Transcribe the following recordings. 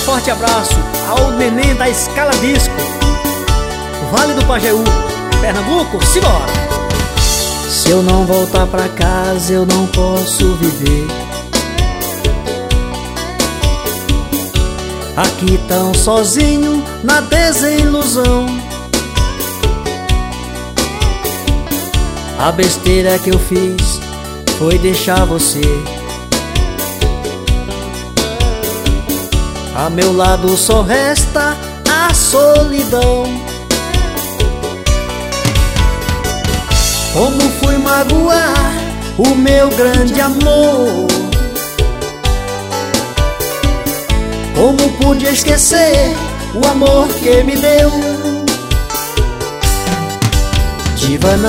forte abraço ao neném da Escala Disco, Vale do Pajeú, Pernambuco, simbora! Se eu não voltar pra casa eu não posso viver aqui tão sozinho na desilusão. A besteira que eu fiz foi deixar você a meu lado, só resta a solidão. Como fui magoar o meu grande amor? Como pude esquecer o amor que me deu? Divana,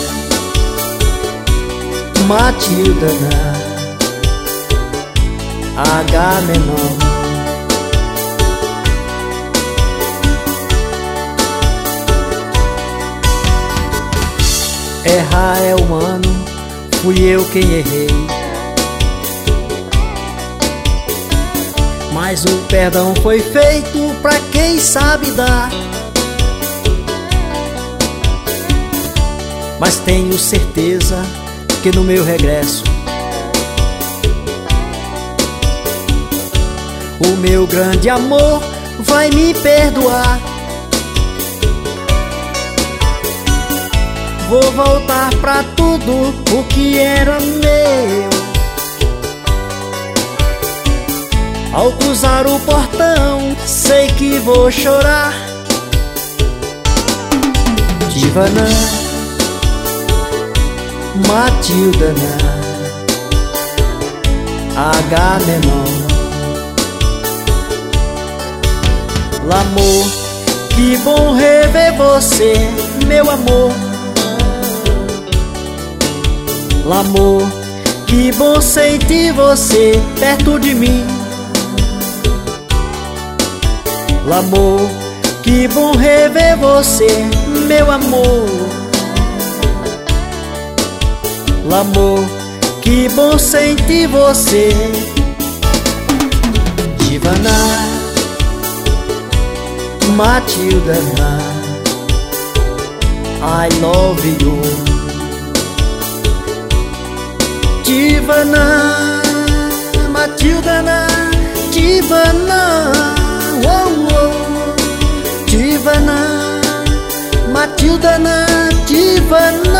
Matilda, H menor. Errar é humano, fui eu quem errei, mas o perdão foi feito pra quem sabe dar. Mas tenho certeza que no meu regresso o meu grande amor vai me perdoar. Vou voltar pra tudo o que era meu. Ao cruzar o portão, sei que vou chorar. Divana, Matilda, H menor. L'amor, que bom rever você, meu amor. L'amor, que bom sentir você perto de mim. L'amor, que bom rever você, meu amor. L'amor, que bom sentir você. Divana, Matilda, I love you. Divana, Matilda, Divana, oh, oh. Divana, Matilda, Divana.